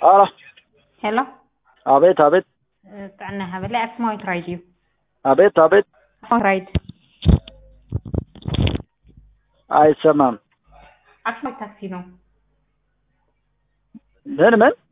አላ ሄሎ አቤት አቤት ጣና ሀበላ አክስማዊት ራዲዮ አቤት አቤት ራይድ አይሰማም። አክስማዊት ታክሲ ነው። ምን